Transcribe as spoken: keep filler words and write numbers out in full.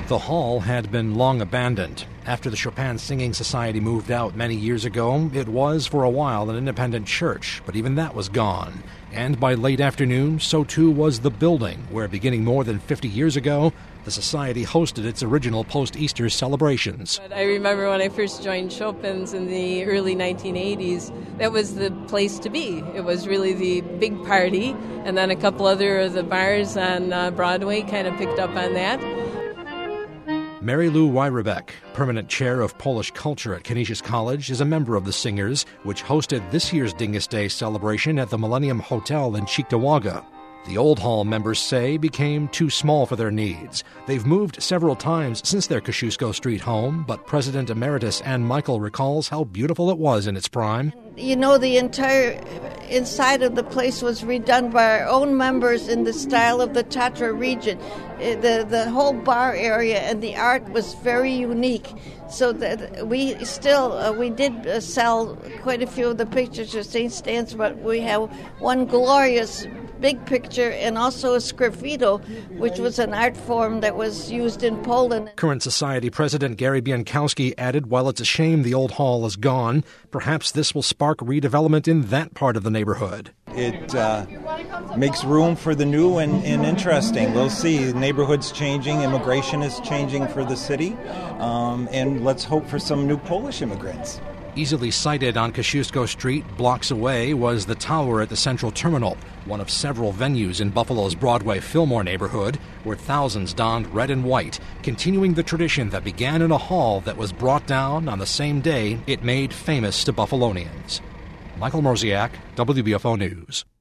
The hall had been long abandoned. After the Chopin Singing Society moved out many years ago, it was for a while an independent church, but even that was gone. And by late afternoon, so too was the building, where beginning more than fifty years ago, the Society hosted its original post-Easter celebrations. I remember when I first joined Chopin's in the early nineteen eighties, that was the place to be. It was really the big party, and then a couple other of the bars on uh, Broadway kind of picked up on that. Mary Lou Wyrobek, permanent chair of Polish culture at Canisius College, is a member of the Singers, which hosted this year's Dingus Day celebration at the Millennium Hotel in Cheektowaga. The Old Hall, members say, became too small for their needs. They've moved several times since their Kosciuszko Street home, but President Emeritus Ann Michael recalls how beautiful it was in its prime. You know, the entire inside of the place was redone by our own members in the style of the Tatra region. The, the whole bar area and the art was very unique. So that we still, uh, we did uh, sell quite a few of the pictures of Saint Stans, but we have one glorious big picture and also a sgraffito, which was an art form that was used in Poland. Current Society President Gary Bienkowski added, while it's a shame the old hall is gone, perhaps this will spark redevelopment in that part of the neighborhood. It uh, makes room for the new and, and interesting. We'll see. The neighborhood's changing. Immigration is changing for the city. Um, and let's hope for some new Polish immigrants. Easily sighted on Kosciuszko Street, blocks away, was the tower at the Central Terminal, one of several venues in Buffalo's Broadway-Fillmore neighborhood, where thousands donned red and white, continuing the tradition that began in a hall that was brought down on the same day it made famous to Buffalonians. Michael Mroziak, W B F O News.